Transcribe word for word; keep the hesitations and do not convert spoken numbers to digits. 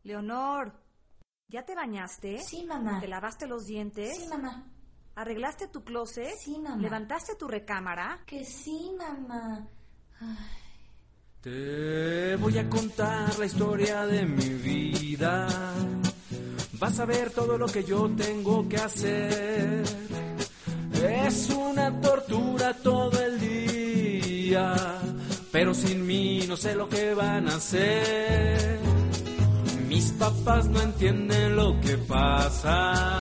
Leonor, ¿ya te bañaste? Sí, mamá. ¿Te lavaste los dientes? Sí, mamá. ¿Arreglaste tu closet? Sí, mamá. ¿Levantaste tu recámara? Que sí, mamá. Ay. Te voy a contar la historia de mi vida. Vas a ver todo lo que yo tengo que hacer. Es una tortura todo el día, pero sin mí no sé lo que van a hacer. Mis papás no entienden lo que pasa.